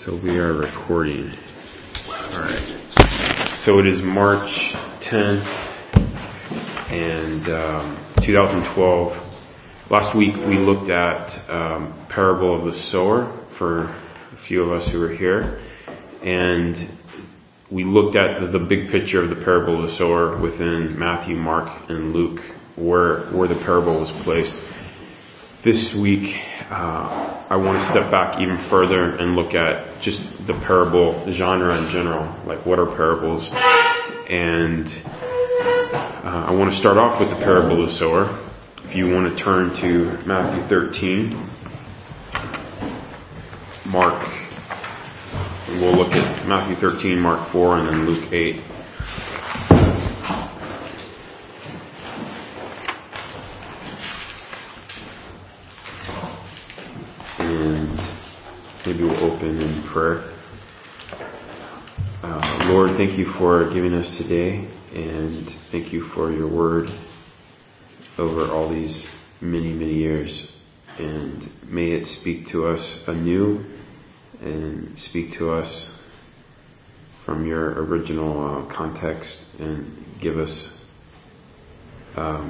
So we are recording. Alright. So it is March 10th and 2012. Last week we looked at Parable of the Sower for a few of us who were here. And we looked at the big picture of the Parable of the Sower within Matthew, Mark, and Luke, where the parable was placed. This week, I want to step back even further and look at just the parable genre in general, like what are parables? And I want to start off with the Parable of the Sower. If you want to turn to Matthew 13, Mark, we'll look at Matthew 13, Mark 4, and then Luke 8. Maybe we'll open in prayer. Lord, thank you for giving us today, and thank you for your word over all these many, many years. And may it speak to us anew and speak to us from your original context and give us a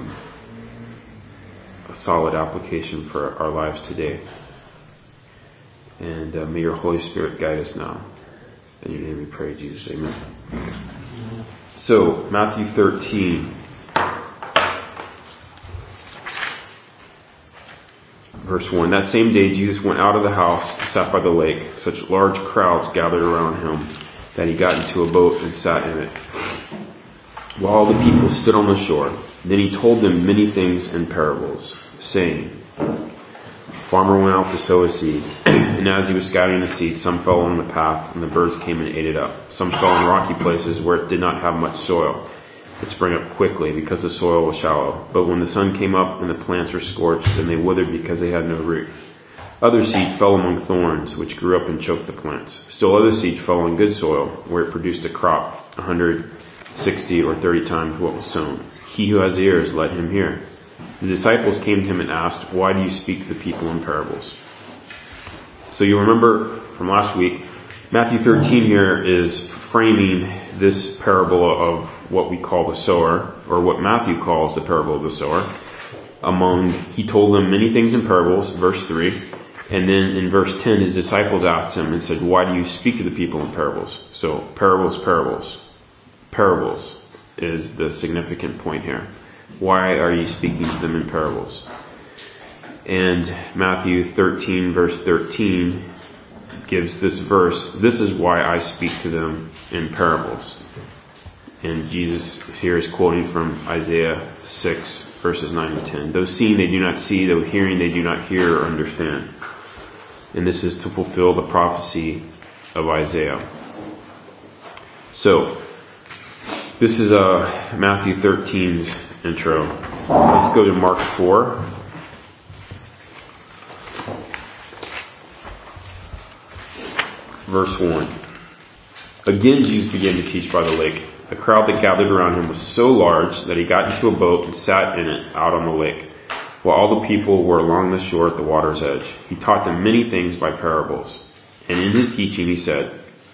solid application for our lives today. And may your Holy Spirit guide us now. In your name we pray, Jesus. Amen. So, Matthew 13, verse 1. That same day Jesus went out of the house and sat by the lake. Such large crowds gathered around him that he got into a boat and sat in it, while all the people stood on the shore. Then he told them many things in parables, saying, farmer went out to sow a seed, and as he was scattering the seed, some fell on the path, and the birds came and ate it up. Some fell in rocky places where it did not have much soil. It sprang up quickly because the soil was shallow. But when the sun came up and the plants were scorched, then they withered because they had no root. Other seed fell among thorns, which grew up and choked the plants. Still other seed fell on good soil, where it produced a crop, 160 or 30 times what was sown. He who has ears, let him hear. The disciples came to him and asked, why do you speak to the people in parables? So you remember from last week, Matthew 13 here is framing this parable of what we call the sower, or what Matthew calls the parable of the sower. He told them many things in parables, verse 3, and then in verse 10 his disciples asked him and said, why do you speak to the people in parables? So parables. Parables is the significant point here. Why are you speaking to them in parables? And Matthew 13 verse 13 gives this verse, this is why I speak to them in parables. And Jesus here is quoting from Isaiah 6 verses 9 and 10. Though seeing they do not see, though hearing they do not hear or understand. And this is to fulfill the prophecy of Isaiah. So, this is Matthew 13's intro. Let's go to Mark 4. Verse 1. Again Jesus began to teach by the lake. The crowd that gathered around him was so large that he got into a boat and sat in it out on the lake, while all the people were along the shore at the water's edge. He taught them many things by parables. And in his teaching he said,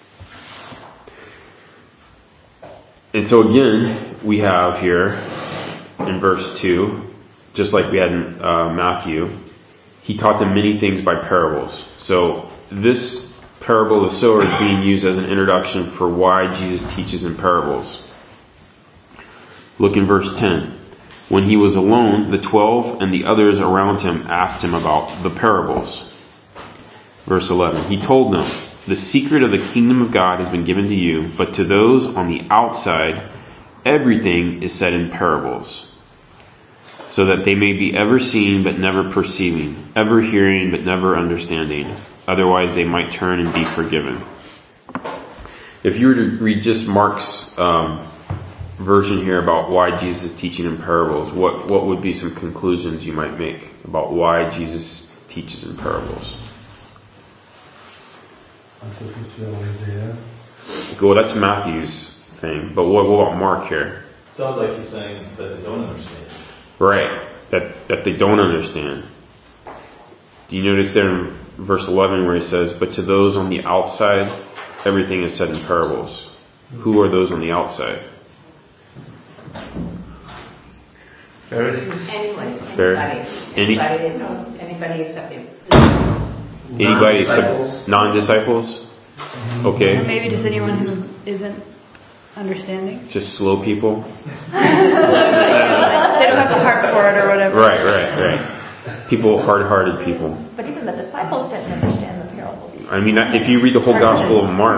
and so again we have here in verse 2, just like we had in Matthew, he taught them many things by parables. So this parable of the sower is being used as an introduction for why Jesus teaches in parables. Look in verse 10. When he was alone, the 12 and the others around him asked him about the parables. Verse 11. He told them, the secret of the kingdom of God has been given to you, but to those on the outside, everything is said in parables, so that they may be ever seeing but never perceiving, ever hearing but never understanding. Otherwise they might turn and be forgiven. If you were to read just Mark's version here about why Jesus is teaching in parables, what would be some conclusions you might make about why Jesus teaches in parables? Isaiah. Well, that's Matthew's thing, but what about Mark here? Sounds like he's saying it's that they don't understand. Right, that they don't understand. Do you notice there in verse 11 where he says, "But to those on the outside, everything is said in parables." Who are those on the outside? Pharisees? Anybody except disciples. Anybody except non-disciples? Okay. Or maybe just anyone who isn't understanding. Just slow people? They don't have the heart for it or whatever. Right. People, hard-hearted people. But even the disciples didn't understand the parables. I mean, if you read the whole Gospel of Mark,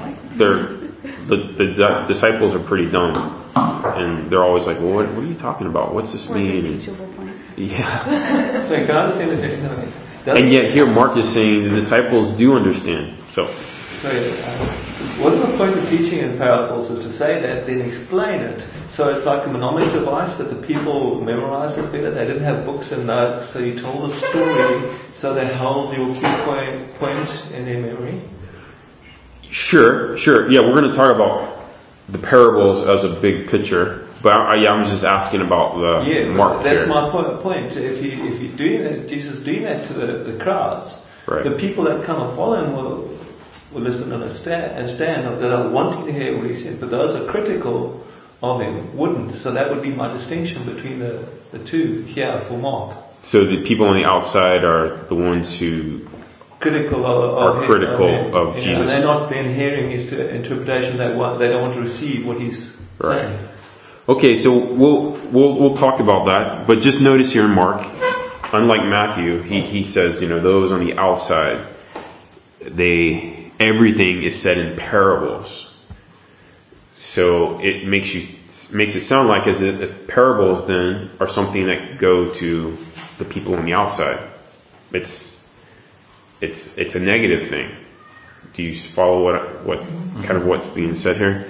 the disciples are pretty dumb. And they're always like, well, what are you talking about? What's this mean? Yeah. So you can understand the technology. And yet here Mark is saying the disciples do understand. So wasn't the point of teaching in parables is to say that, then explain it. So it's like a mnemonic device that the people memorized it better. They didn't have books and notes, so you told a story so they held your key point in their memory. Sure. Yeah, we're going to talk about the parables as a big picture. But I was just asking about the Mark that's here. my point. If he's doing that, Jesus is doing that to the crowds, right. The people that come and follow him will listen and stand, that are wanting to hear what he said. But those are critical of him wouldn't. So that would be my distinction between the two here for Mark. So the people on the outside are the ones who critical of Jesus. And they're not then hearing his interpretation. They don't want to receive what he's saying. Okay, so we'll talk about that, but just notice here in Mark, unlike Matthew, he says, those on the outside, everything is said in parables. So it makes it sound like as if parables then are something that go to the people on the outside. It's a negative thing. Do you follow what's being said here?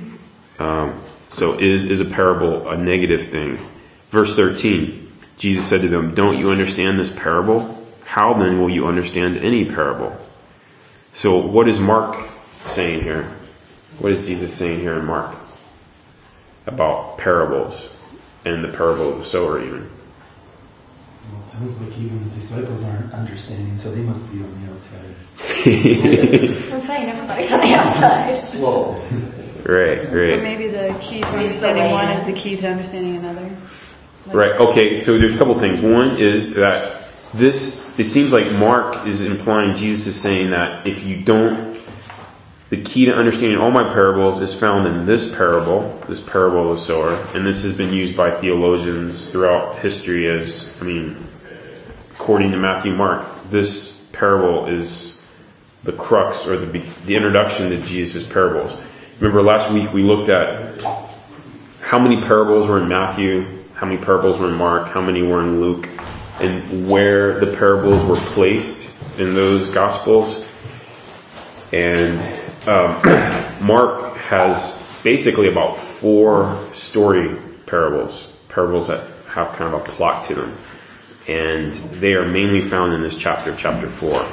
So is a parable a negative thing? Verse 13, Jesus said to them, "Don't you understand this parable? How then will you understand any parable?" So what is Mark saying here? What is Jesus saying here in Mark about parables and the parable of the sower even? Well, it sounds like even the disciples aren't understanding, so they must be on the outside. I'm saying everybody's on the outside. Whoa. Right. Or maybe the key to understanding one is the key to understanding another. Right. Okay. So there's a couple things. One is that it seems like Mark is implying Jesus is saying that if you don't, the key to understanding all my parables is found in this parable of the sower, and this has been used by theologians throughout history according to Matthew, Mark, this parable is the crux or the introduction to Jesus' parables. Remember last week we looked at how many parables were in Matthew, how many parables were in Mark, how many were in Luke, and where the parables were placed in those Gospels. And Mark has basically about 4 story parables that have kind of a plot to them. And they are mainly found in this chapter 4.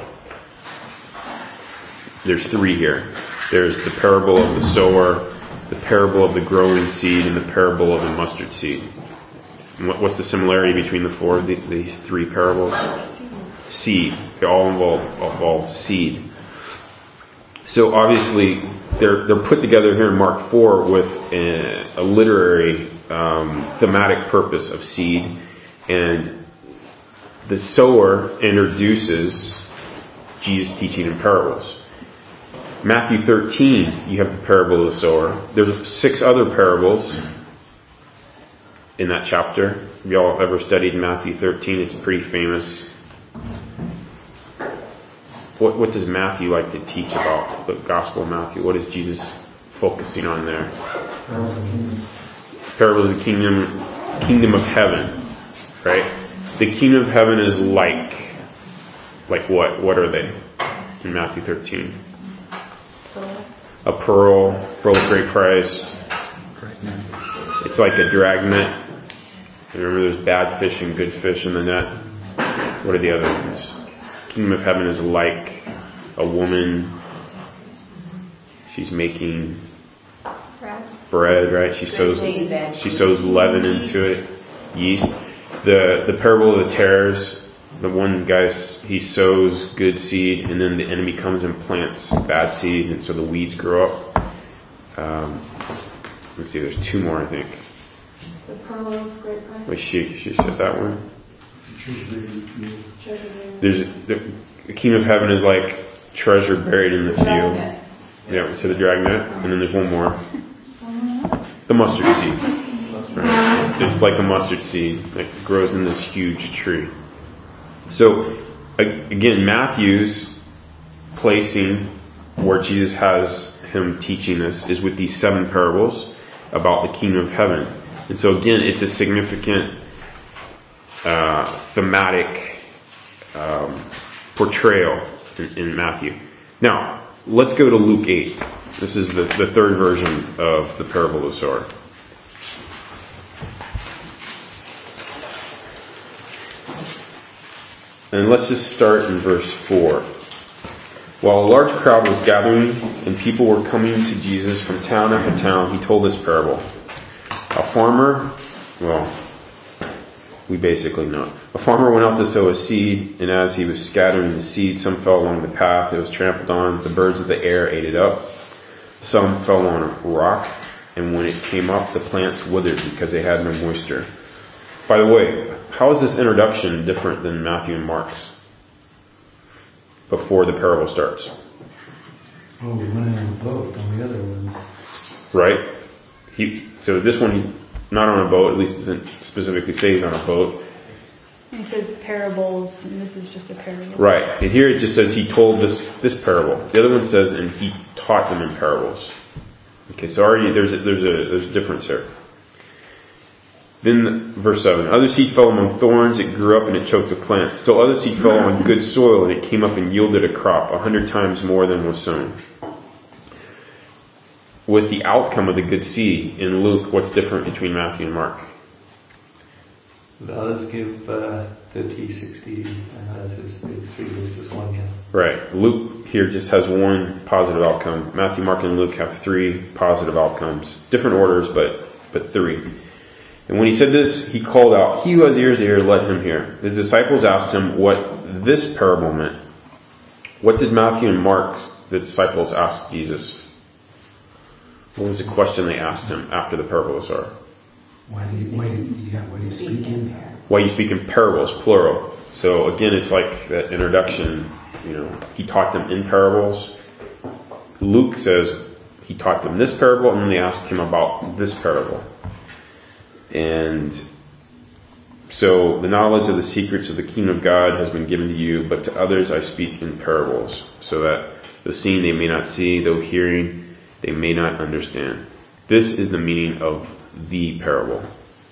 There's 3 here. There's the parable of the sower, the parable of the growing seed, and the parable of the mustard seed. And what's the similarity between the 4 of these 3 parables? Seed. They all involve seed. So obviously they're put together here in Mark 4 with a literary thematic purpose of seed, and the sower introduces Jesus' teaching in parables. Matthew 13, you have the parable of the sower. There's 6 other parables in that chapter. Have y'all ever studied Matthew 13? It's pretty famous. What does Matthew like to teach about the Gospel of Matthew? What is Jesus focusing on there? Parables of the kingdom of heaven, right? The kingdom of heaven is like what? What are they in Matthew 13? A pearl of great price. It's like a dragnet. Remember, there's bad fish and good fish in the net. What are the other ones? Kingdom of heaven is like a woman. She's making bread, right? She sows leaven into it, yeast. The parable of the tares the one guy, he sows good seed, and then the enemy comes and plants bad seed, and so the weeds grow up. Let's see, there's two more, I think. The pearl of great price. Wait, she said that one. Treasure buried. There's the kingdom of heaven is like treasure buried in the field. Dragnet. Yeah, we said the dragnet, and then there's one more. The mustard seed. Right? It's like a mustard seed that grows in this huge tree. So, again, Matthew's placing where Jesus has him teaching this is with these 7 parables about the kingdom of heaven. And so again, it's a significant thematic portrayal in Matthew. Now, let's go to Luke 8. This is the third version of the parable of the sower. And let's just start in verse 4. While a large crowd was gathering and people were coming to Jesus from town after town, he told this parable. A farmer, we basically know. A farmer went out to sow a seed, and as he was scattering the seed, some fell along the path. It was trampled on. The birds of the air ate it up. Some fell on a rock, and when it came up, the plants withered because they had no moisture. By the way, how is this introduction different than Matthew and Mark's? Before the parable starts. Oh, we went in on a boat on the other ones. Right? So this one, he's not on a boat, at least doesn't specifically say he's on a boat. He says parables, and this is just a parable. Right. And here it just says he told this parable. The other one says, and he taught them in parables. Okay, so already there's a difference here. Then verse 7. Other seed fell among thorns, it grew up and it choked the plant. Still other seed fell on good soil and it came up and yielded a crop 100 times more than was sown. With the outcome of the good seed in Luke, what's different between Matthew and Mark? The others give 30, 60, and others is 3 years, just 1 year. Right. Luke here just has one positive outcome. Matthew, Mark, and Luke have 3 positive outcomes. Different orders, but 3. And when he said this, he called out, "He who has ears to hear, let him hear." His disciples asked him what this parable meant. What did Matthew and Mark, the disciples, ask Jesus? What was the question they asked him after the parable was over? Why do you speak in? Why you speak in parables, plural. So again, it's like that introduction, he taught them in parables. Luke says he taught them this parable, and then they asked him about this parable. And so the knowledge of the secrets of the kingdom of God has been given to you, but to others I speak in parables, so that though seeing they may not see, though hearing they may not understand. This is the meaning of the parable.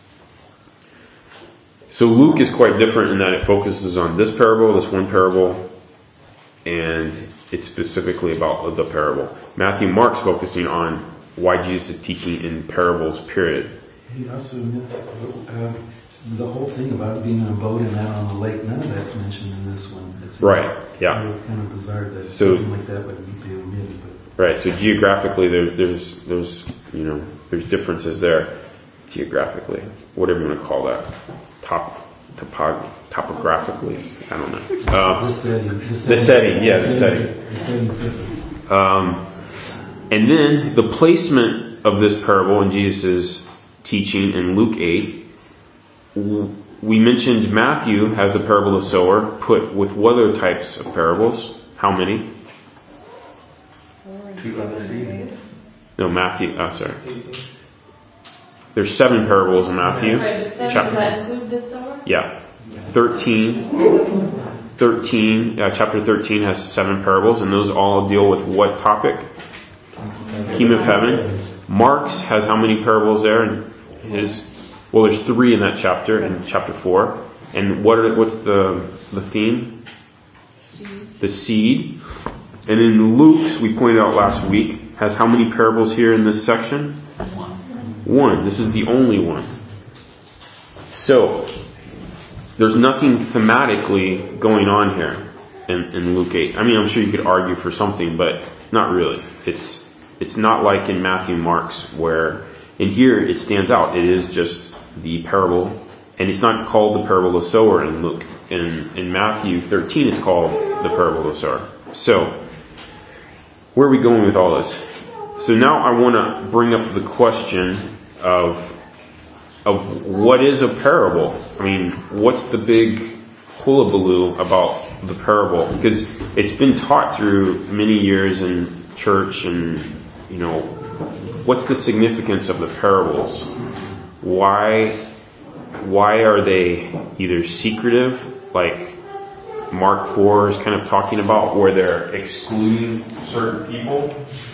So Luke is quite different in that it focuses on this parable, this one parable, and it's specifically about the parable. Matthew and Mark's focusing on why Jesus is teaching in parables, period. He also admits the whole thing about being on a boat and out on the lake. None of that's mentioned in this one. It's right. Yeah. Kind of bizarre that something like that would be omitted. Right. So geographically, there's differences there. Geographically, whatever you want to call that, topographically. I don't know. The setting. Yeah, the setting. The setting's different. And then the placement of this parable in Jesus' teaching in Luke 8, we mentioned Matthew has the parable of the sower put with what other types of parables? How many? 2 other seeds. No, Matthew, sorry. There's 7 parables in Matthew. Does that include this sower? Yeah. 13, chapter 13 has 7 parables, and those all deal with what topic? Kingdom of heaven. Mark's has how many parables there? There's 3 in that chapter, in chapter 4. And what's the theme? The seed. And in Luke's, we pointed out last week, has how many parables here in this section? 1. This is the only one. So, there's nothing thematically going on here in Luke 8. I mean, I'm sure you could argue for something, but not really. It's not like in Matthew and Mark's, where in here it stands out. It is just the parable, and it's not called the parable of the sower in Luke. in Matthew 13, it's called the parable of the sower. So, where are we going with all this? So now I want to bring up the question of what is a parable? I mean, what's the big hullabaloo about the parable? Because it's been taught through many years in church, and what's the significance of the parables? Why are they either secretive, like Mark 4 is kind of talking about, where they're excluding certain people?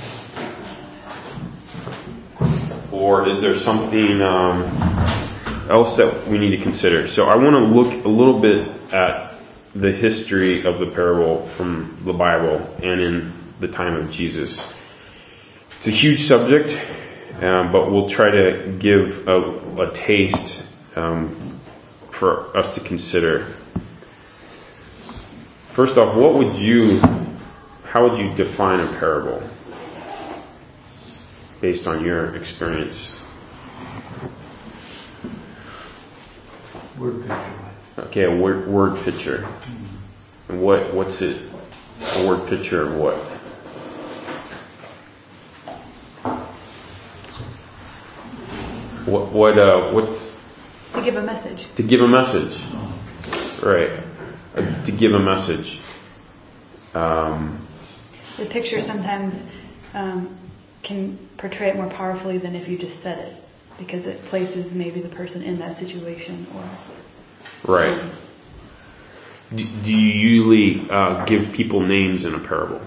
Or is there something else that we need to consider? So I want to look a little bit at the history of the parable from the Bible and in the time of Jesus. It's a huge subject, but we'll try to give a taste for us to consider. First off, how would you define a parable based on your experience? Word picture. Okay, a word picture. And what's it? A word picture of what? What's To give a message. to give a message? Right. To give a message. The picture sometimes can portray it more powerfully than if you just said it, because it places maybe the person in that situation. Right. Do you usually give people names in a parable?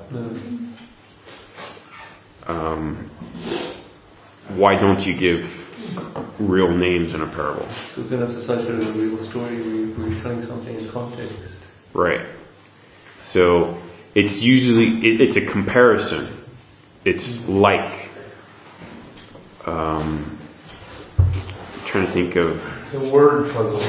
Why don't you give real names in a parable? Because then it's associated with a real story. We're telling something in context. Right. So it's usually it's a comparison. It's like trying to think of the word puzzle.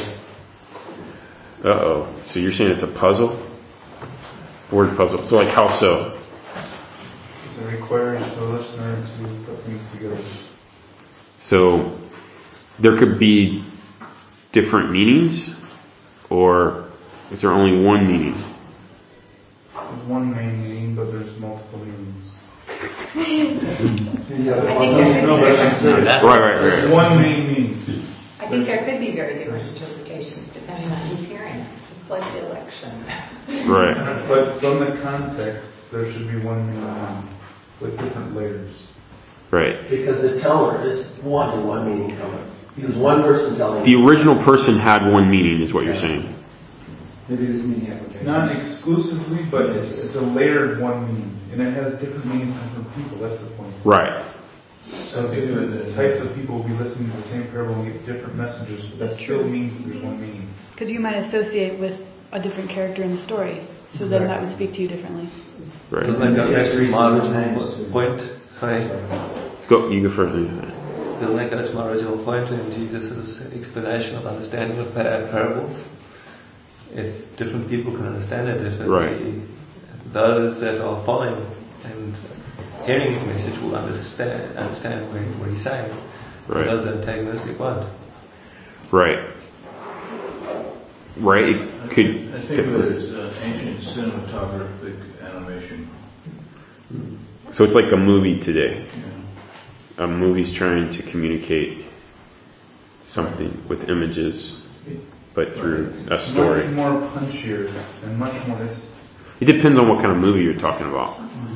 So you're saying it's a puzzle? Word puzzle. So like how so? It requires the listener to put things together. So there could be different meanings, or is there only one meaning? There's one main meaning, but there's multiple meanings. Right. There's one main meaning. I think there could be very different interpretations depending on who's hearing it, just like the election. Right. But from the context, there should be one main meaning with different layers. Right. Because the teller is one meaning teller. Because one person telling. The original person had one meaning, is what you're saying. Maybe there's many applications. Not exclusively, but it's a layered one meaning. And it has different meanings from different people. That's the point. Right. So different types of people will be listening to the same parable and get different messages, but that still means that there's one meaning. Because you might associate with a different character in the story, so then that would speak to you differently. Right. Doesn't that go back to my original point? Sorry. You go first. Doesn't that go to my original point in Jesus' explanation of understanding of parables? If different people can understand it differently, those that are following and hearing his message will understand what he's saying. Right. Those antagonistic won't. Right. I think of it as ancient cinematographic animation. So it's like a movie today. Yeah. A movie's trying to communicate something with images, but through a story. Much more punchier and much more. It depends on what kind of movie you're talking about.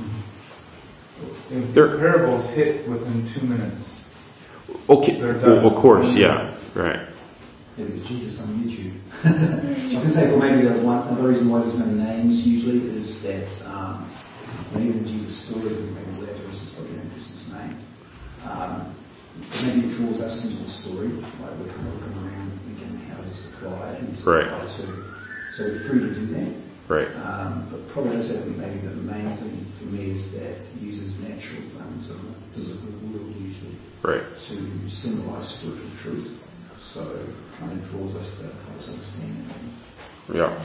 If the parables hit within 2 minutes. Okay, well, of course, yeah, right. It was Jesus on YouTube. I was going to say, well, maybe another reason why there's no names usually is that even in Jesus' story, maybe Lazarus is probably an interesting name. Maybe it draws us into the story, like we're kind of looking around thinking, how does this apply? And Right. So we're free to do that. Right. But probably also maybe the main thing for me is that it uses natural things in the physical world usually to symbolise spiritual truth. So it kind of draws us to help us understand it. Yeah.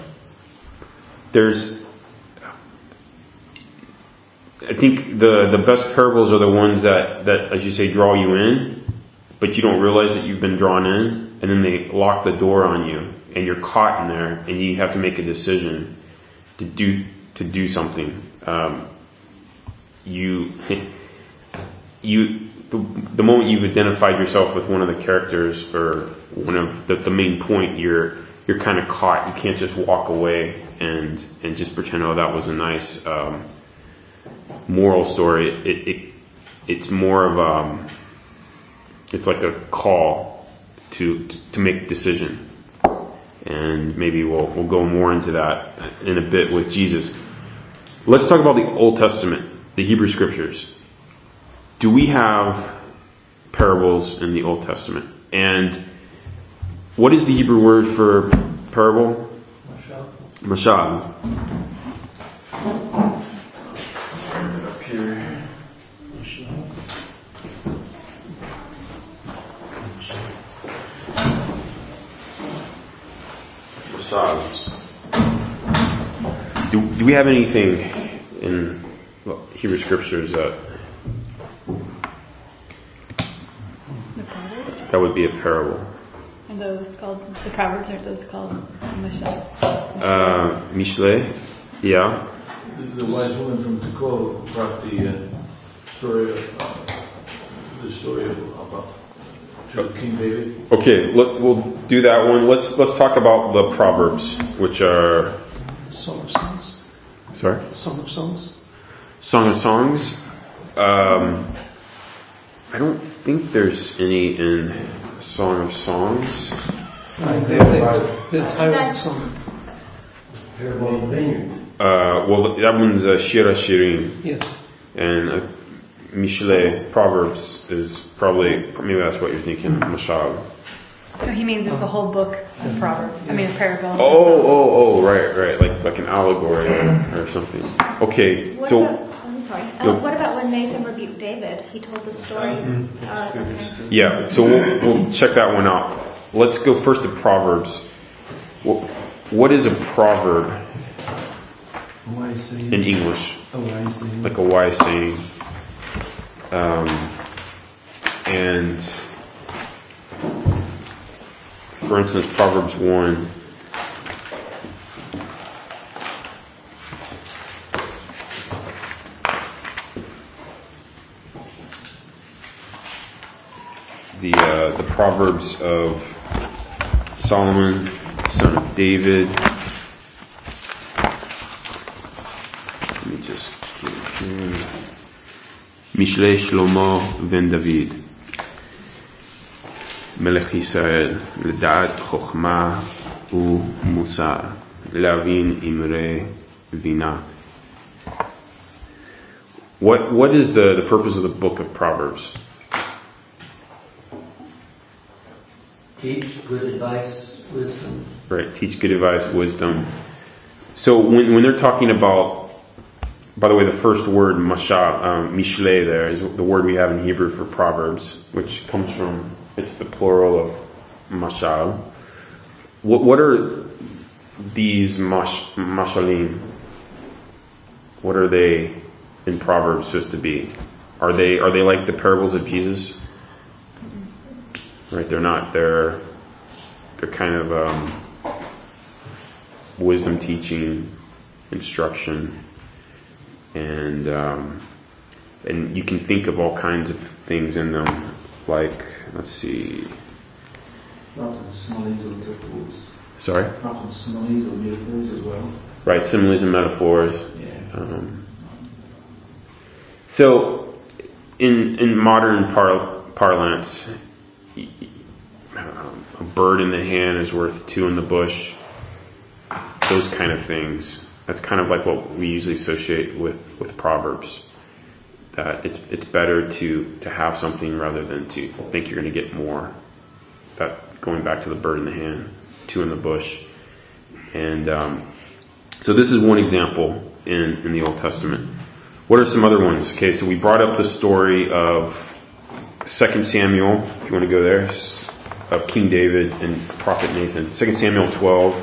I think the best parables are the ones that, as you say, draw you in, but you don't realize that you've been drawn in, and then they lock the door on you, and you're caught in there, and you have to make a decision to do something. The moment you've identified yourself with one of the characters or one of the main point, you're kind of caught. You can't just walk away and just pretend, oh, that was a nice moral story. It's more of it's like a call to make a decision, and maybe we'll go more into that in a bit with Jesus. Let's talk about the Old Testament, the Hebrew Scriptures. Do we have parables in the Old Testament? And what is the Hebrew word for parable? Mashal. Up here. Mashal. Do we have anything in Hebrew Scriptures that would be a parable? Are those called the Proverbs? Are those called Mishle? Mishle, yeah. The wise woman from Tekoa brought the story about King David. Okay, we'll do that one. Let's talk about the Proverbs, which are Song of Songs. Sorry? Song of Songs. Song of Songs. I don't think there's any in Song of Songs. The entire song. Parable of the Vineyard. Well, that one's Shira Shirim. Yes. And Mishle, Proverbs, is probably, maybe that's what you're thinking, Mashal. So he means it's the whole book of Proverbs. I mean, a parable. Oh, right. Like an allegory or something. Okay, I'm sorry. What about when Nathan rebuked David? He told the story. Okay. Yeah, so we'll check that one out. Let's go first to Proverbs. What is a proverb in English? A wise saying. Like a wise saying. And for instance, Proverbs 1. The Proverbs of Solomon, son of David. Let me just get it here. Mishle Shlomo ben David. Melech Yisrael, לדעת חוכמה ומוסר, להבין אמרי בינה. What is the purpose of the book of Proverbs? Teach good advice, wisdom. Right, teach good advice, wisdom. So when they're talking about, by the way, the first word mishle there is the word we have in Hebrew for Proverbs, which comes from, it's the plural of mashal. What are these mashalim? What are they in Proverbs supposed to be? Are they like the parables of Jesus? Right, they're not. They're kind of wisdom teaching, instruction, and you can think of all kinds of things in them. Like, let's see. Often similes or metaphors. Sorry? Often similes or metaphors as well. Right, similes and metaphors. Yeah. So, in modern parlance, a bird in the hand is worth two in the bush. Those kind of things. That's kind of like what we usually associate with Proverbs. That it's better to have something rather than to think you're going to get more. That going back to the bird in the hand, two in the bush. And so this is one example in the Old Testament. What are some other ones? Okay, so we brought up the story of 2 Samuel, if you want to go there, of King David and Prophet Nathan. 2 Samuel 12.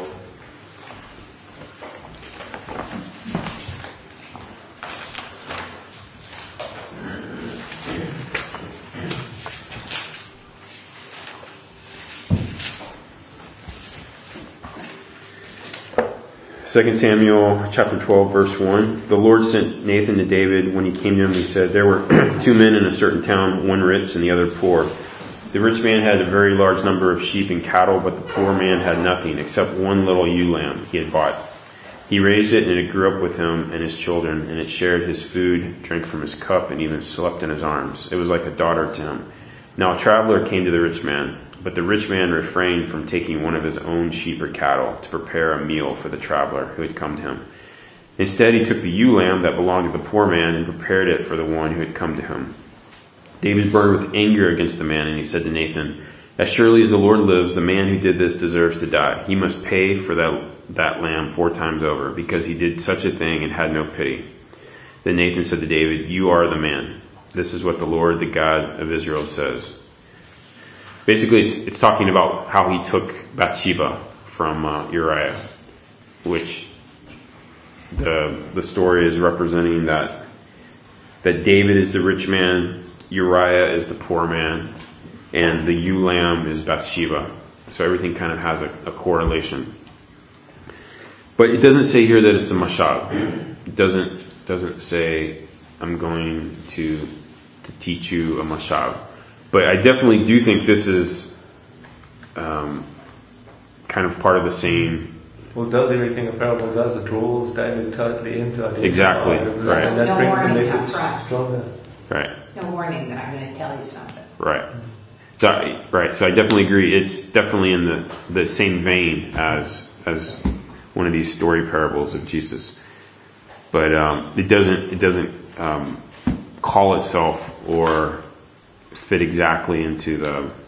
2 Samuel chapter 12, verse 1. The Lord sent Nathan to David. When he came to him, he said, there were 2 men in a certain town, one rich and the other poor. The rich man had a very large number of sheep and cattle, but the poor man had nothing except one little ewe lamb he had bought. He raised it, and it grew up with him and his children, and it shared his food, drank from his cup, and even slept in his arms. It was like a daughter to him. Now a traveler came to the rich man, but the rich man refrained from taking one of his own sheep or cattle to prepare a meal for the traveler who had come to him. Instead, he took the ewe lamb that belonged to the poor man and prepared it for the one who had come to him. David burned with anger against the man, and he said to Nathan, as surely as the Lord lives, the man who did this deserves to die. He must pay for that lamb 4 times over, because he did such a thing and had no pity. Then Nathan said to David, you are the man. This is what the Lord, the God of Israel, says. Basically, it's talking about how he took Bathsheba from Uriah, which the story is representing that David is the rich man, Uriah is the poor man, and the ewe lamb is Bathsheba. So everything kind of has a correlation. But it doesn't say here that it's a mashal. It doesn't say I'm going to teach you a mashal. But I definitely do think this is kind of part of the same. Well, does everything a parable does, it draws David totally into identify. Exactly, right. And that no brings the warning message up front. stronger. Right. No warning that I'm going to tell you something. Right. So I definitely agree. It's definitely in the same vein as one of these story parables of Jesus. But it doesn't call itself or fit exactly into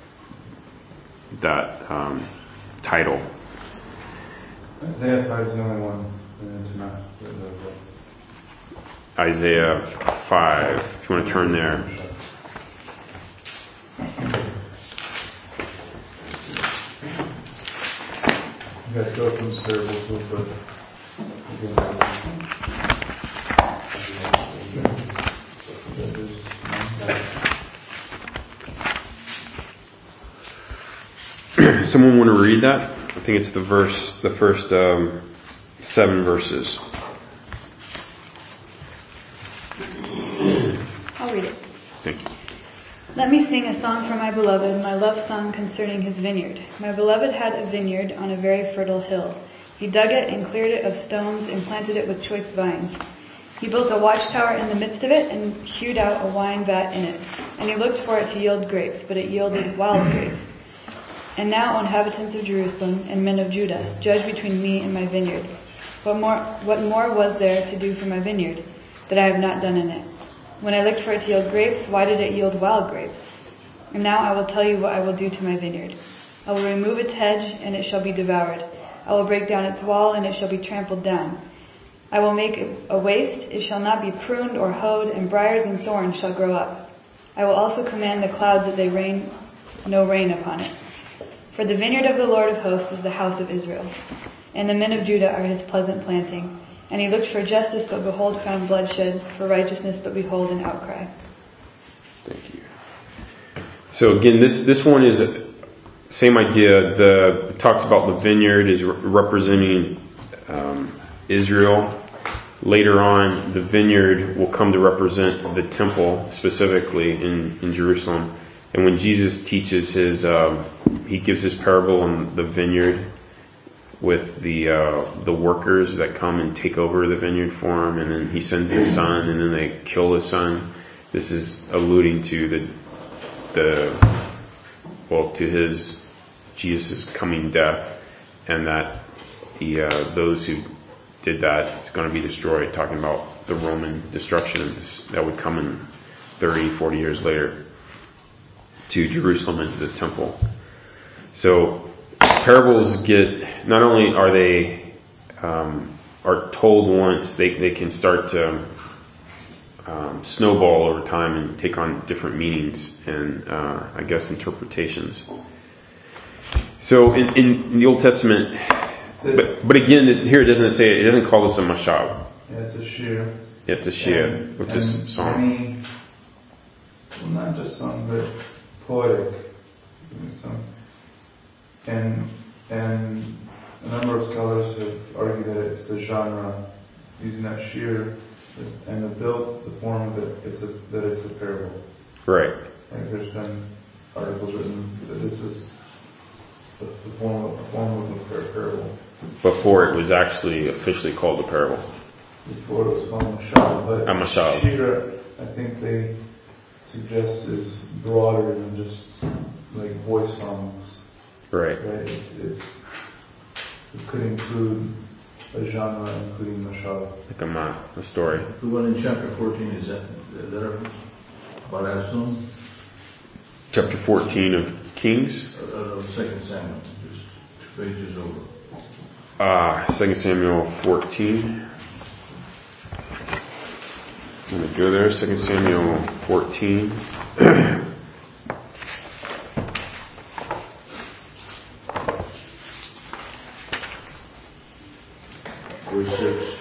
that title. Isaiah 5 is the only one to not. Isaiah 5. If you want to turn there. You guys go from parables real quick. Someone want to read that? I think it's the first 7 verses. I'll read it. Thank you. Let me sing a song for my beloved, my love song concerning his vineyard. My beloved had a vineyard on a very fertile hill. He dug it and cleared it of stones and planted it with choice vines. He built a watchtower in the midst of it and hewed out a wine vat in it. And he looked for it to yield grapes, but it yielded wild grapes. And now, O inhabitants of Jerusalem and men of Judah, judge between me and my vineyard. What more was there to do for my vineyard that I have not done in it? When I looked for it to yield grapes, why did it yield wild grapes? And now I will tell you what I will do to my vineyard. I will remove its hedge, and it shall be devoured. I will break down its wall, and it shall be trampled down. I will make it a waste, it shall not be pruned or hoed, and briars and thorns shall grow up. I will also command the clouds that they rain no rain upon it. For the vineyard of the Lord of hosts is the house of Israel, and the men of Judah are his pleasant planting. And he looked for justice, but behold, found bloodshed, for righteousness, but behold, an outcry. Thank you. So again, this one is same idea. It talks about the vineyard is representing Israel. Later on, the vineyard will come to represent the temple, specifically in Jerusalem. And when Jesus teaches he gives his parable on the vineyard with the workers that come and take over the vineyard for him, and then he sends his son, and then they kill his son. This is alluding to to Jesus' coming death, and that those who did that is going to be destroyed. Talking about the Roman destructions that would come in 30, 40 years later to Jerusalem and to the temple. So parables get, not only are they are told once, they can start to snowball over time and take on different meanings and I guess interpretations. So in the Old Testament, but again, here it doesn't call this a mashal. Yeah, it's a shir. Yeah, it's a shir, which is song. Well, not just song, but poetic song. And A number of scholars have argued that it's the genre using that sheer and the form of it, that it's a parable. Right. Like there's been articles written that this is the form of a parable. Before it was actually officially called a parable. Before it was called Mashal. But Mashal. Shira, I think they suggest, is broader than just like voice songs. Right. It could include a genre, including Mashal. Like a story. The one in chapter 14, is that about Absalom? Chapter 14 of Kings? Of 2 Samuel, just 2 pages over. 2 Samuel 14. I'm going to go there. 2 Samuel 14. Verse 6.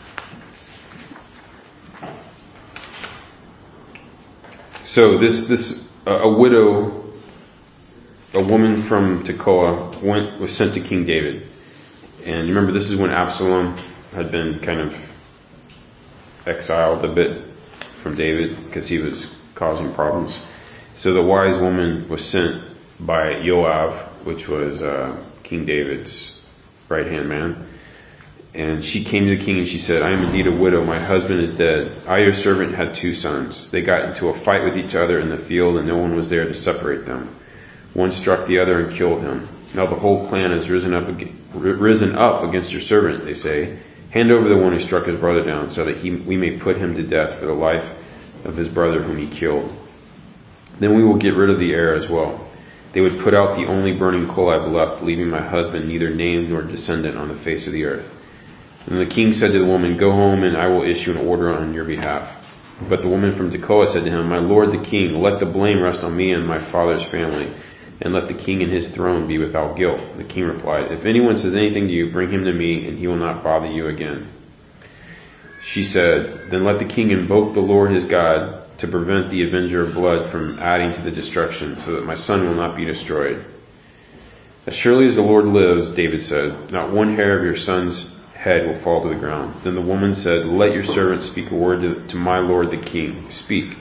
So a widow, a woman from Tekoa, was sent to King David. And you remember, this is when Absalom had been kind of exiled a bit from David because he was causing problems. So the wise woman was sent by Joab, which was King David's right-hand man. And she came to the king and she said, I am indeed a widow. My husband is dead. I, your servant, had 2 sons. They got into a fight with each other in the field, and no one was there to separate them. One struck the other and killed him. Now the whole clan has risen up against your servant, they say. Hand over the one who struck his brother down, so that we may put him to death for the life of his brother whom he killed. Then we will get rid of the heir as well. They would put out the only burning coal I have left, leaving my husband neither name nor descendant on the face of the earth. And the king said to the woman, Go home, and I will issue an order on your behalf. But the woman from Tekoa said to him, My lord the king, let the blame rest on me and my father's family, and let the king and his throne be without guilt. The king replied, If anyone says anything to you, bring him to me, and he will not bother you again. She said, Then let the king invoke the Lord his God to prevent the avenger of blood from adding to the destruction, so that my son will not be destroyed. As surely as the Lord lives, David said, not one hair of your son's head will fall to the ground. Then the woman said, Let your servant speak a word to my lord the king. Speak.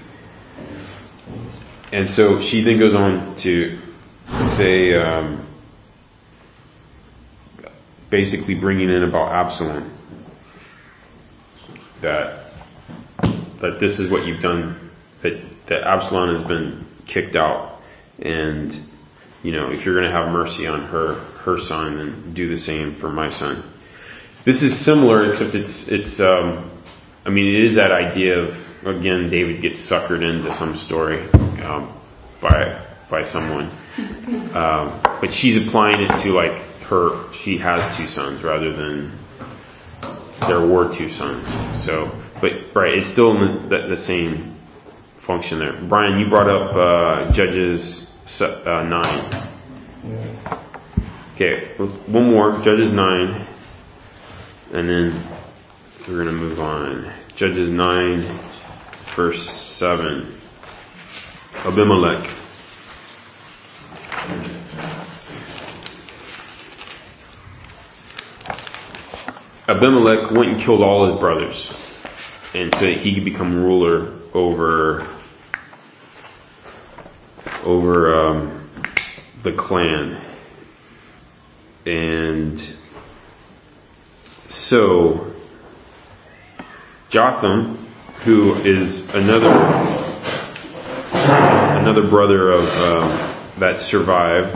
And so she then goes on to say, basically bringing in about Absalom, that this is what you've done, that Absalom has been kicked out, and if you're going to have mercy on her son, then do the same for my son. This is similar, except it is that idea of, again, David gets suckered into some story by someone, but she's applying it to she has 2 sons rather than there were 2 sons. So, but right, it's still in the same function there. Brian, you brought up Judges 9. Okay, one more, Judges 9. And then we're going to move on. Judges 9, verse 7. Abimelech. Abimelech went and killed all his brothers, and so he could become ruler over the clan. And so Jotham, who is another brother of that survived,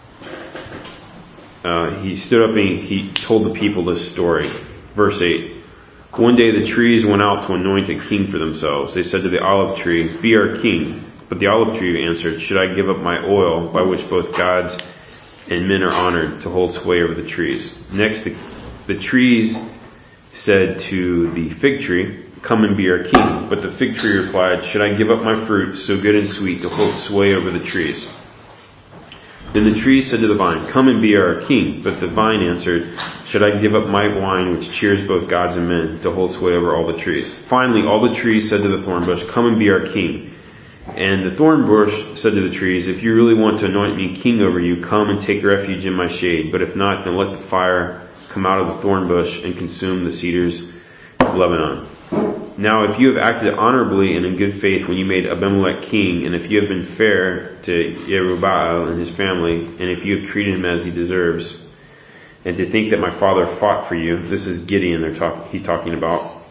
he stood up and he told the people this story. Verse 8. One day the trees went out to anoint a king for themselves. They said to the olive tree, Be our king. But the olive tree answered, Should I give up my oil, by which both gods and men are honored, to hold sway over the trees? Next, the trees said to the fig tree, Come and be our king. But the fig tree replied, Should I give up my fruit, so good and sweet, to hold sway over the trees? Then the tree said to the vine, Come and be our king. But the vine answered, Should I give up my wine, which cheers both gods and men, to hold sway over all the trees? Finally, all the trees said to the thorn bush, Come and be our king. And the thorn bush said to the trees, if you really want to anoint me king over you, come and take refuge in my shade. But if not, then let the fire come out of the thorn bush and consume the cedars of Lebanon. Now, if you have acted honorably and in good faith when you made Abimelech king, and if you have been fair to Yerubbaal and his family, and if you have treated him as he deserves, and to think that my father fought for you, this is Gideon he's talking about.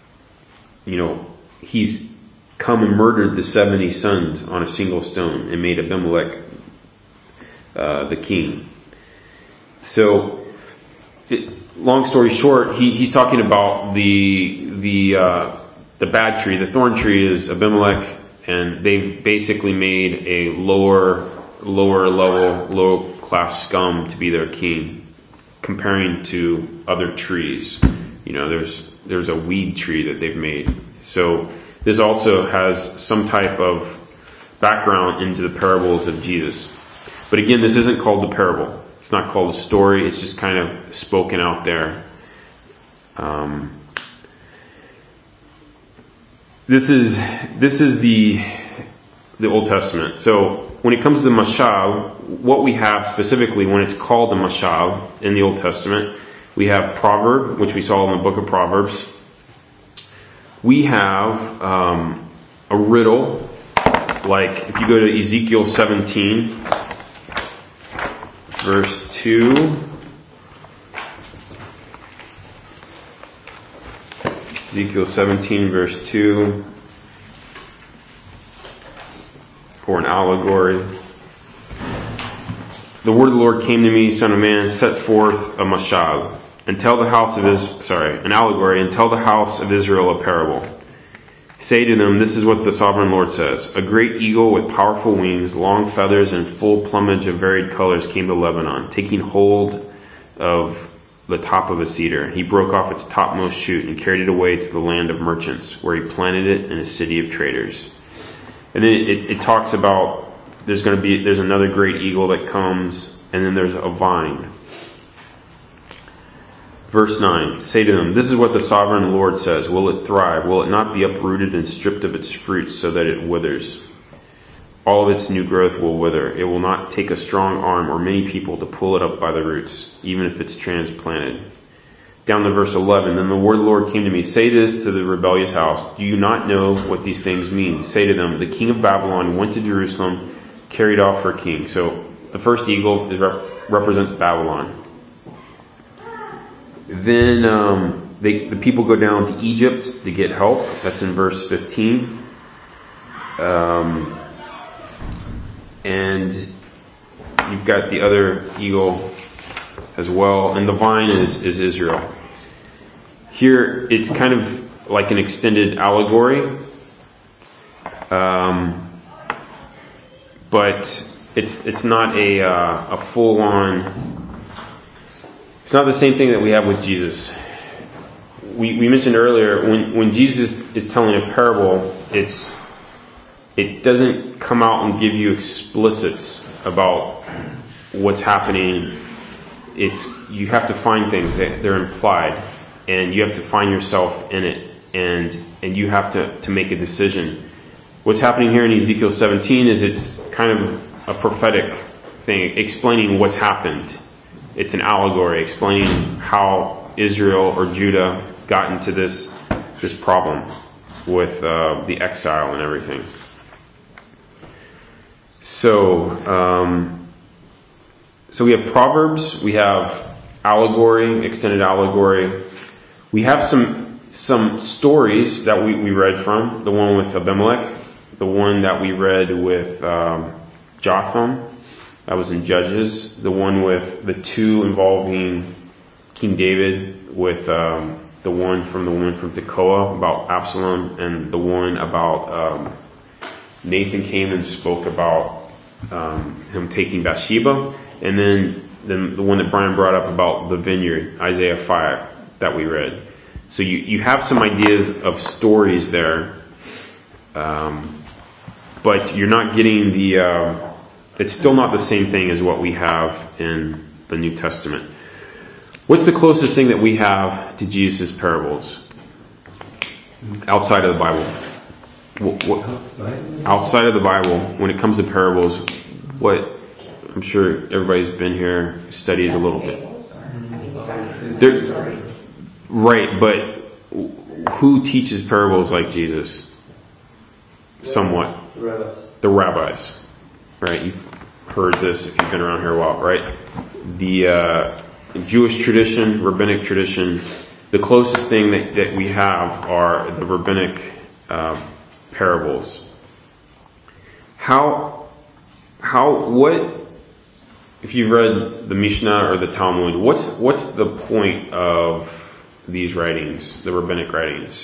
He's come and murdered the 70 sons on a single stone and made Abimelech the king. So, long story short, he's talking about the bad tree. The thorn tree is Abimelech, and they've basically made a lower level, low class scum to be their king, comparing to other trees. There's a weed tree that they've made. So this also has some type of background into the parables of Jesus. But again, this isn't called the parable. It's not called a story. It's just kind of spoken out there. This is the Old Testament. So when it comes to the mashal, what we have specifically when it's called the mashal in the Old Testament, we have proverb, which we saw in the book of Proverbs. We have a riddle, like if you go to Ezekiel 17, verse 2. Ezekiel 17, verse 2, or an allegory. The word of the Lord came to me, son of man, set forth a mashal, and tell the house of an allegory, and tell the house of Israel a parable. Say to them, this is what the sovereign Lord says. A great eagle with powerful wings, long feathers, and full plumage of varied colors came to Lebanon, taking hold of the top of a cedar. He broke off its topmost shoot and carried it away to the land of merchants, where he planted it in a city of traders. And then it talks about there's another great eagle that comes, and then there's a vine. Verse 9, say to them, this is what the sovereign Lord says. Will it thrive? Will it not be uprooted and stripped of its fruits so that it withers? All of its new growth will wither. It will not take a strong arm or many people to pull it up by the roots, even if it's transplanted. Down to verse 11, then the word of the Lord came to me, say this to the rebellious house, do you not know what these things mean? Say to them, the king of Babylon went to Jerusalem, carried off her king. So the first eagle represents Babylon. Then the people go down to Egypt to get help. That's in verse 15. And you've got the other eagle as well. And the vine is Israel. Here it's kind of like an extended allegory. But it's not a full-on... It's not the same thing that we have with Jesus. We mentioned earlier, when Jesus is telling a parable, it doesn't come out and give you explicits about what's happening. You have to find things that they're implied, and you have to find yourself in it, and you have to make a decision. What's happening here in Ezekiel 17 is it's kind of a prophetic thing, explaining what's happened. It's an allegory explaining how Israel or Judah got into this problem with the exile and everything. So we have Proverbs, we have allegory, extended allegory. We have some stories that we read from. The one with Abimelech, the one that we read with Jotham. That was in Judges. The one with the two involving King David, with the one from the woman from Tekoa about Absalom, and the one about Nathan came and spoke about him taking Bathsheba, and then the one that Brian brought up about the vineyard, Isaiah 5, that we read. So you have some ideas of stories there, but you're not getting it's still not the same thing as what we have in the New Testament. What's the closest thing that we have to Jesus' parables outside of the Bible? outside of the Bible, when it comes to parables, what I'm sure everybody's been here, studied a little bit. Right, but who teaches parables like Jesus? Somewhat. The rabbis. Right? You've heard this if you've been around here a while, right? The Jewish tradition, rabbinic tradition, the closest thing that we have are the rabbinic parables. What, if you've read the Mishnah or the Talmud, what's the point of these writings, the rabbinic writings?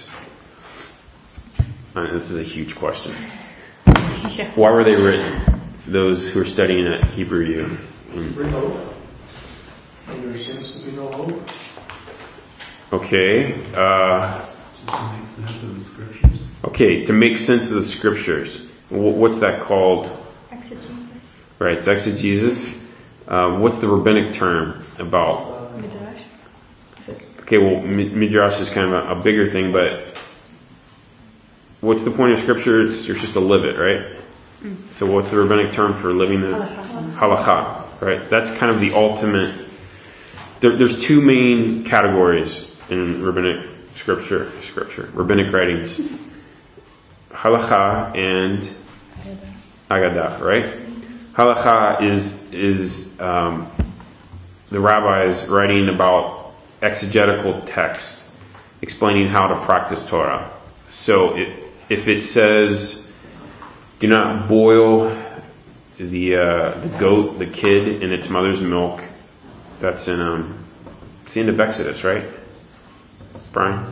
This is a huge question. Yeah. Why were they written? Those who are studying at Hebrew U. Bring hope. And there seems to be no hope. Okay. To make sense of the scriptures. Okay, to make sense of the scriptures. What's that called? Exegesis. Right, it's exegesis. What's the rabbinic term about? Midrash. Okay, well, midrash is kind of a bigger thing, but what's the point of scripture? You're supposed to live it, right? So what's the rabbinic term for living the halakha? Right, that's kind of the ultimate. There's two main categories in rabbinic scripture, rabbinic writings: halakha and agadah. Right? Halakha is the rabbis writing about exegetical text, explaining how to practice Torah. So if it says, "Do not boil the goat, the kid, in its mother's milk," that's in it's the end of Exodus, right, Brian?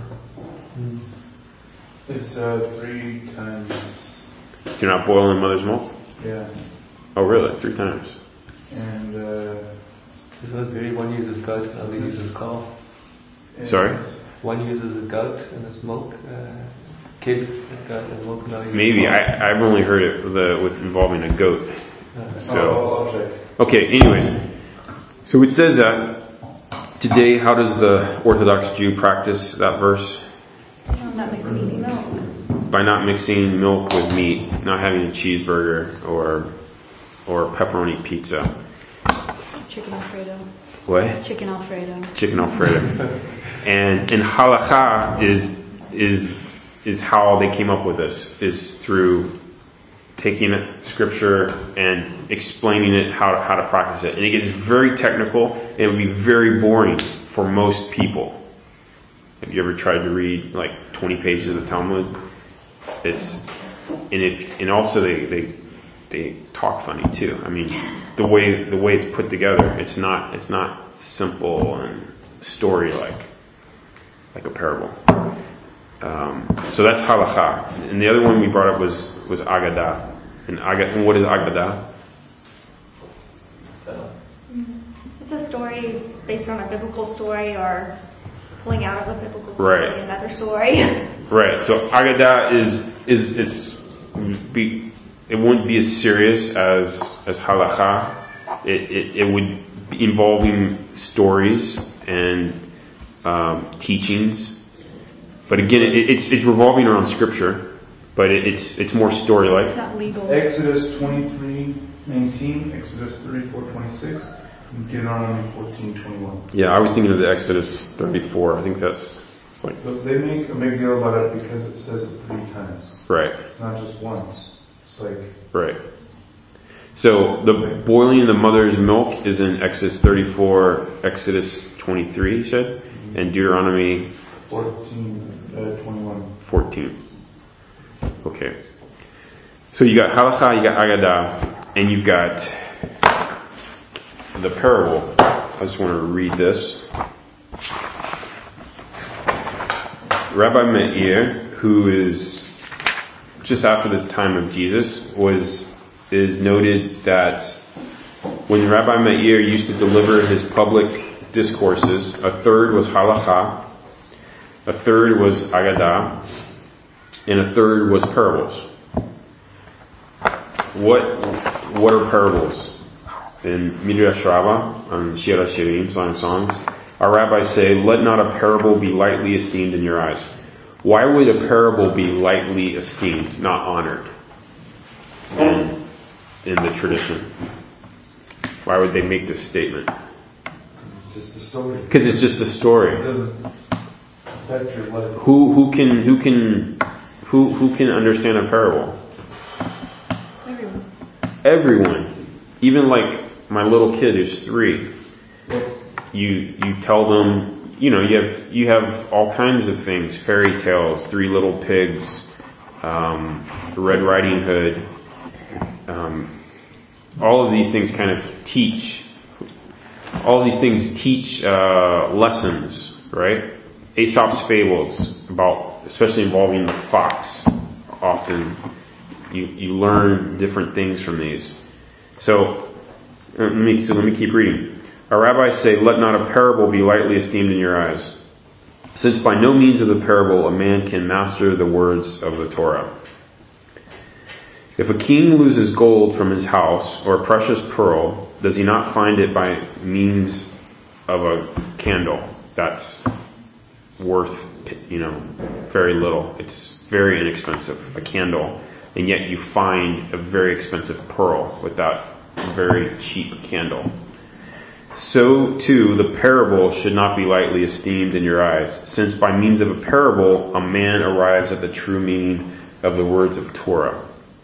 It's 3 times. Do not boil in mother's milk? Yeah. Oh, really? 3 times. And isn't it very one uses goat, another uses calf? Sorry? One uses a goat and its milk, kid, goat and milk. Maybe I've only heard it with involving a goat. I'll check. Okay. Anyways, so it says that today. How does the Orthodox Jew practice that verse? Not mixing milk. By not mixing milk with meat, not having a cheeseburger or pepperoni pizza. Chicken Alfredo. What? Chicken Alfredo. Chicken Alfredo. and halakha is how they came up with this, is through taking scripture and explaining it, how to practice it. And it gets very technical, and it would be very boring for most people. Have you ever tried to read like 20 pages of the Talmud? And also they talk funny too. I mean, the way it's put together, it's not simple and story like a parable. So that's halakha. And the other one we brought up was agadah. And what is agadah? It's a story based on a biblical story or pulling out of a biblical story, right. Another story. Right. So agadah it wouldn't be as serious as halakha. It would be involving stories and teachings. But again, it's revolving around scripture, but it's more story-like. It's not legal. Exodus 23:19, Exodus 34:26, and Deuteronomy 14:21. Yeah, I was thinking of the Exodus 34. I think that's like. So they make a big deal about it because it says it 3 times. Right. It's not just once. It's like. Right. So the boiling of the mother's milk is in Exodus 34, Exodus 23, you said, and Deuteronomy 21. 14. Okay. So you got halakha, you got agadah, and you've got the parable. I just want to read this. Rabbi Meir, who is just after the time of Jesus, is noted that when Rabbi Meir used to deliver his public discourses, a third was halakha, a third was agadah, and a third was parables. What are parables? In Midrash Rabbah, on Shir HaShirim, Song of Songs, our rabbis say, "Let not a parable be lightly esteemed in your eyes." Why would a parable be lightly esteemed, not honored in the tradition? Why would they make this statement? Just a story. Because it's just a story. It doesn't affect your life. Who can understand a parable? Everyone. Even like my little kid who's 3. You tell them, you have all kinds of things, fairy tales, 3 Little Pigs, Red Riding Hood. All of these things kind of teach. All of these things teach lessons, right? Aesop's fables, especially involving the fox. Often you learn different things from these. So let me keep reading. Our rabbis say, "Let not a parable be lightly esteemed in your eyes, since by no means of the parable a man can master the words of the Torah. If a king loses gold from his house or a precious pearl, does he not find it by means of a candle that's worth, very little? It's very inexpensive, a candle, and yet you find a very expensive pearl with that very cheap candle. So too, the parable should not be lightly esteemed in your eyes, since by means of a parable a man arrives at the true meaning of the words of Torah."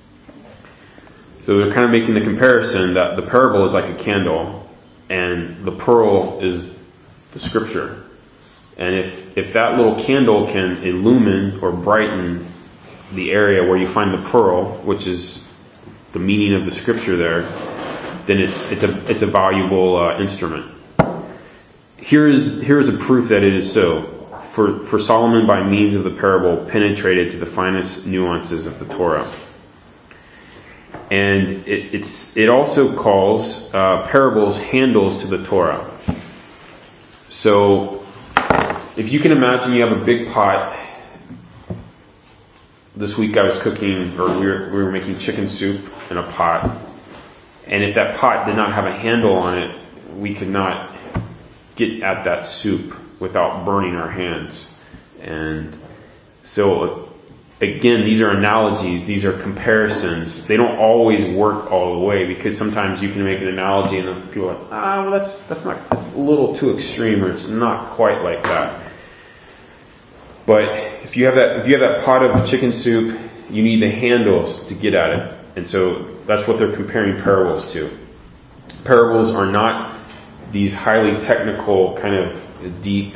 So they're kind of making the comparison that the parable is like a candle and the pearl is the scripture. And if that little candle can illumine or brighten the area where you find the pearl, which is the meaning of the scripture there, then it's a valuable instrument. Here is a proof that it is so. For Solomon, by means of the parable, penetrated to the finest nuances of the Torah. And it also calls parables handles to the Torah. So if you can imagine, you have a big pot. This week I was cooking, or we were making chicken soup in a pot. And if that pot did not have a handle on it, we could not get at that soup without burning our hands. And so, again, these are analogies, these are comparisons. They don't always work all the way, because sometimes you can make an analogy and then people are like, that's a little too extreme, or it's not quite like that. But if you have that pot of chicken soup, you need the handles to get at it. And so that's what they're comparing parables to. Parables are not these highly technical, kind of deep,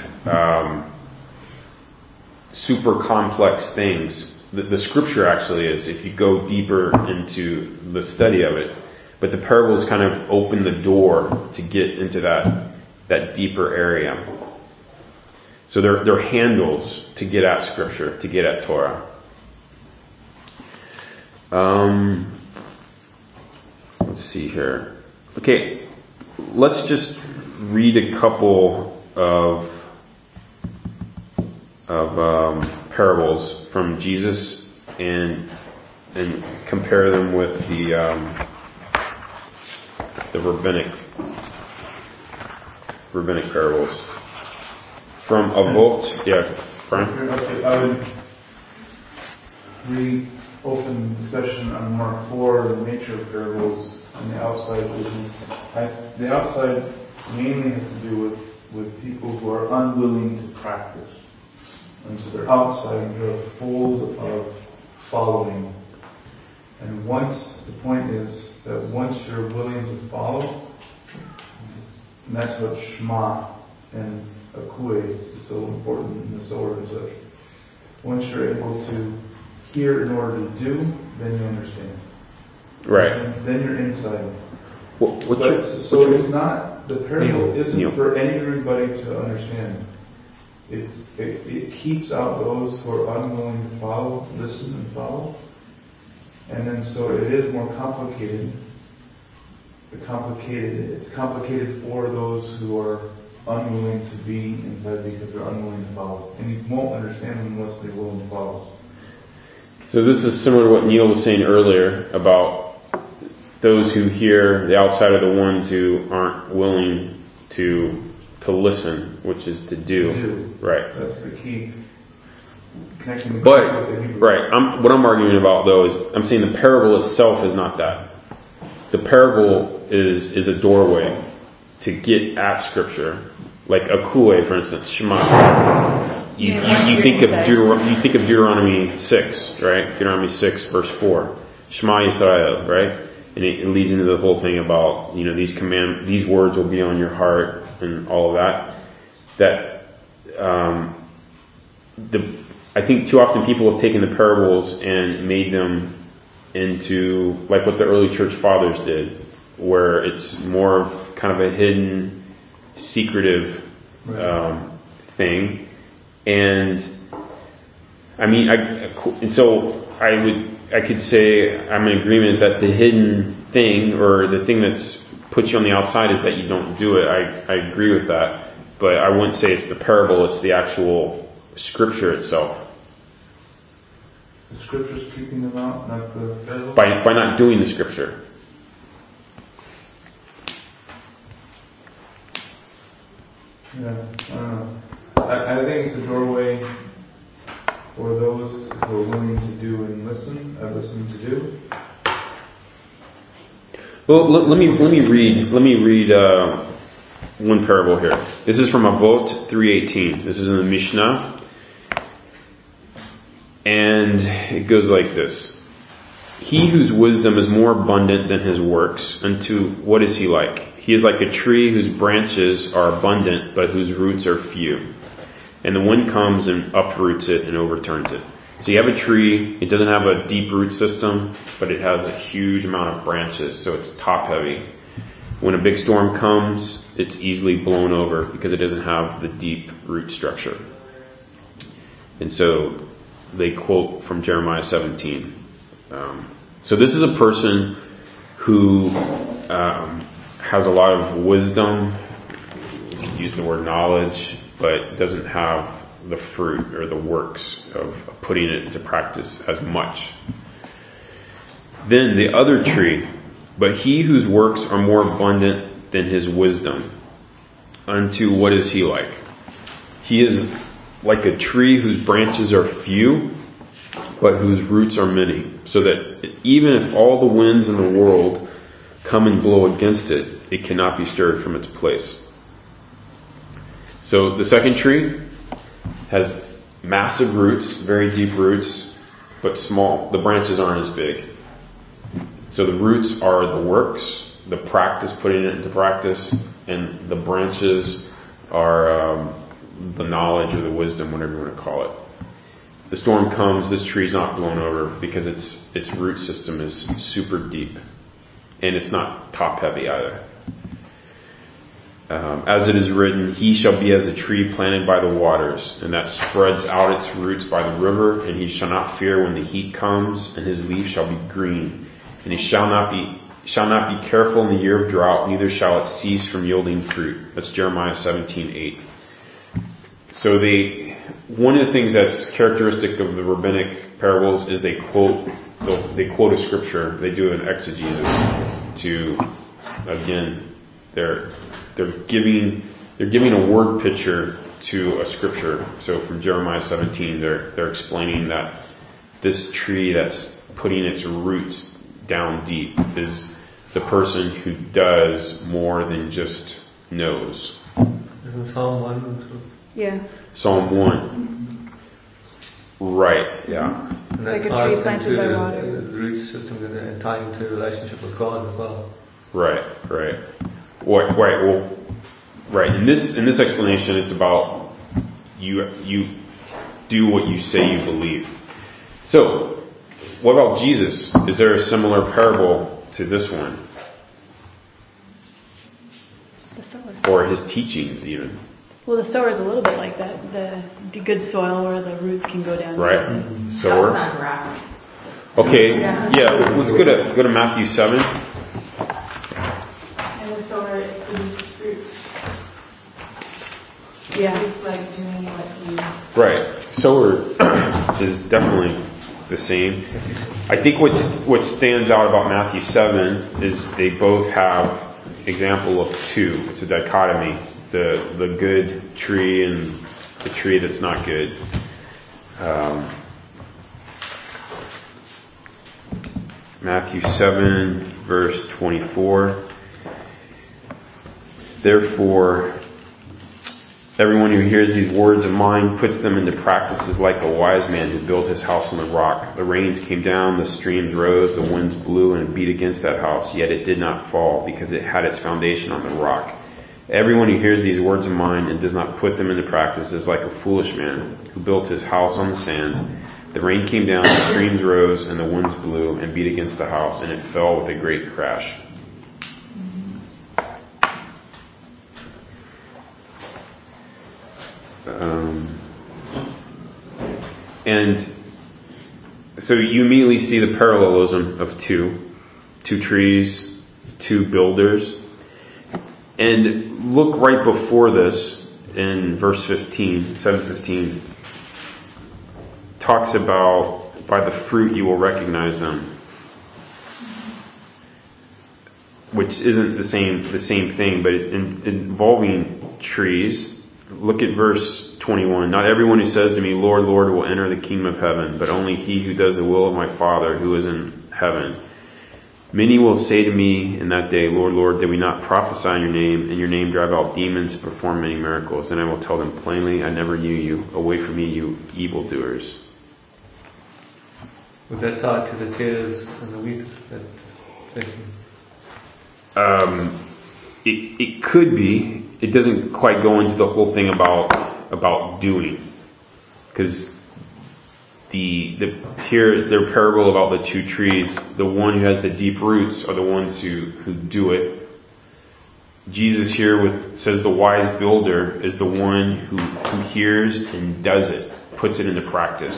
super complex things. The scripture actually is, if you go deeper into the study of it. But the parables kind of open the door to get into that deeper area. So they're handles to get at scripture, to get at Torah. Let's see here. Okay, let's just read a couple of parables from Jesus and compare them with the rabbinic parables. From Avot, Brian? Okay, I would reopen discussion on Mark 4, the nature of parables and the outside business. The outside mainly has to do with people who are unwilling to practice. And so they're outside and they're a fold of following. And the point is that once you're willing to follow, and that's what Shema and Akue is so important in the Zohar and such. Once you're able to hear in order to do, then you understand. Right. And then you're inside. So it's not, the parable isn't for everybody to understand. It keeps out those who are unwilling to follow, listen and follow. And then so it is more complicated. It's complicated for those who are unwilling to be inside because they're unwilling to follow. And you won't understand them unless they're willing to follow. So this is similar to what Neil was saying earlier about those who hear, the outside are the ones who aren't willing to listen, which is to do. Right. That's the key. connecting the But, with the Hebrew. right, what I'm arguing about though is, I'm saying the parable itself is not that. The parable is a doorway to get at Scripture. Like Akue, for instance, Shema. You think of Deuteronomy 6, right? Deuteronomy 6, verse 4. Shema Yisrael, right? And it leads into the whole thing about, these words will be on your heart and all of that. I think too often people have taken the parables and made them into like what the early church fathers did, where it's more of kind of a hidden, secretive thing. And I mean, I could say I'm in agreement that the hidden thing, or the thing that's puts you on the outside, is that you don't do it. I agree with that, but I wouldn't say it's the parable. It's the actual Scripture itself. The Scripture's keeping them out, not the parable? By not doing the Scripture. Yeah, I don't know. I think it's a doorway for those who are willing to do and listen. To do. Well, let me read one parable here. This is from Avot 3:18. This is in the Mishnah. And it goes like this. He whose wisdom is more abundant than his works, unto what is he like? He is like a tree whose branches are abundant, but whose roots are few. And the wind comes and uproots it and overturns it. So you have a tree, it doesn't have a deep root system, but it has a huge amount of branches, so it's top heavy. When a big storm comes, it's easily blown over because it doesn't have the deep root structure. And so they quote from Jeremiah 17. So this is a person who has a lot of wisdom, you could use the word knowledge, but doesn't have the fruit or the works of putting it into practice as much. Then the other tree, but he whose works are more abundant than his wisdom, unto what is he like? He is like a tree whose branches are few, but whose roots are many, so that even if all the winds in the world come and blow against it, it cannot be stirred from its place. So the second tree has massive roots, very deep roots, but small. The branches aren't as big. So the roots are the works, the practice, putting it into practice, and the branches are the knowledge or the wisdom, whatever you want to call it. The storm comes, this tree's not blown over because its root system is super deep, and it's not top heavy either. As it is written, he shall be as a tree planted by the waters, and that spreads out its roots by the river, and he shall not fear when the heat comes, and his leaf shall be green, and he shall not be careful in the year of drought, neither shall it cease from yielding fruit. That's Jeremiah 17:8. So one of the things that's characteristic of the rabbinic parables is they quote a scripture. They do an exegesis to, again, they're giving a word picture to a scripture. So from Jeremiah 17, they're explaining that this tree that's putting its roots down deep is the person who does more than just knows. Isn't Psalm 1? Yeah. Psalm 1. Right, yeah. And like a tree planted by water. The root system and tying into relationship with God as well. Right. In this explanation, it's about you do what you say you believe. So, what about Jesus? Is there a similar parable to this one? The sower. Or his teachings, even? Well, the sower is a little bit like that. The good soil where the roots can go down. Right. Sower. Okay. Yeah. Let's go to Matthew 7. And the sower produces fruit. Yeah. It's like doing what you... Right. Sower is definitely the same. I think what stands out about Matthew 7 is they both have example of two. It's a dichotomy. The good tree and the tree that's not good. Matthew 7, verse 24. Therefore, everyone who hears these words of mine puts them into practice is like a wise man who built his house on the rock. The rains came down, the streams rose, the winds blew and beat against that house, yet it did not fall because it had its foundation on the rock. Everyone who hears these words of mine and does not put them into practice is like a foolish man who built his house on the sand. The rain came down, the streams rose, and the winds blew and beat against the house, and it fell with a great crash. And so you immediately see the parallelism of two trees, two builders. And look right before this in verse 15, 7:15. Talks about by the fruit you will recognize them. Which isn't the same thing, but involving trees. Look at verse 21. Not everyone who says to me, Lord, Lord, will enter the kingdom of heaven, but only he who does the will of my Father who is in heaven. Many will say to me in that day, Lord, Lord, did we not prophesy in your name, and your name drive out demons, and perform many miracles? Then I will tell them plainly, I never knew you. Away from me, you evildoers. Was that tied to the tares and the wheat? It could be. It doesn't quite go into the whole thing about doing, because here their parable about the two trees, the one who has the deep roots are the ones who do it. Jesus here says the wise builder is the one who hears and does it, puts it into practice.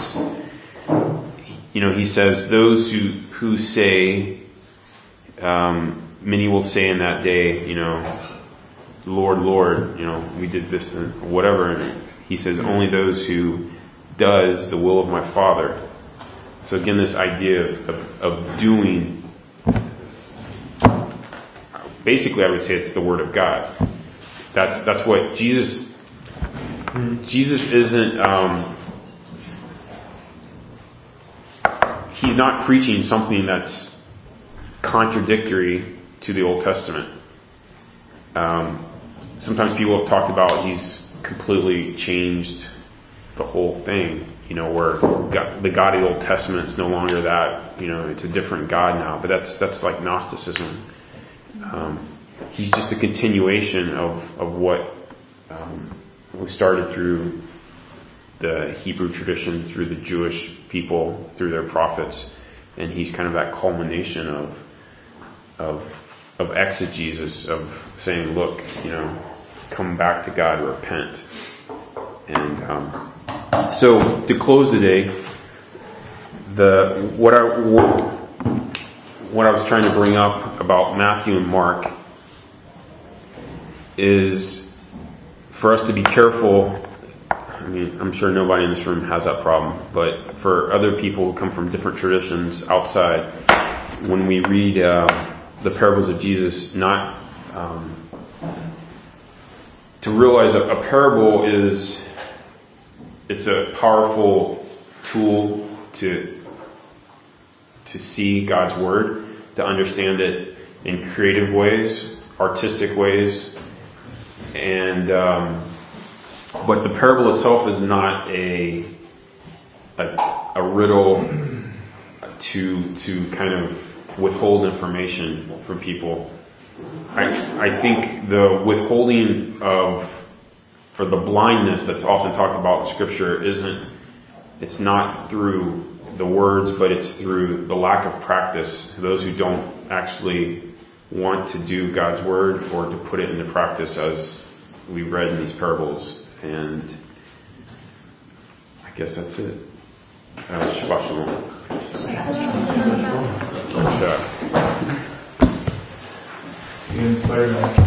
He says those who say, many will say in that day, Lord, Lord, we did this and whatever. And he says only those who does the will of my Father. So again, this idea of doing, basically I would say it's the Word of God. That's what Jesus isn't, he's not preaching something that's contradictory to the Old Testament. Sometimes people have talked about he's completely changed the whole thing, where the God of the Old Testament is no longer that, it's a different God now. But that's like Gnosticism. He's just a continuation of what we started through the Hebrew tradition, through the Jewish people, through their prophets, and he's kind of that culmination of exegesis, of saying, look, come back to God, repent. And so to close today, what I was trying to bring up about Matthew and Mark is for us to be careful. I mean, I'm sure nobody in this room has that problem, but for other people who come from different traditions outside, when we read the parables of Jesus, not to realize that a parable it's a powerful tool to see God's Word, to understand it in creative ways, artistic ways, and but the parable itself is not a riddle to kind of withhold information from people. I think the withholding for the blindness that's often talked about in Scripture it's not through the words, but it's through the lack of practice. Those who don't actually want to do God's Word or to put it into practice as we read in these parables. And I guess that's it. Shabbat Shalom. You inspired me.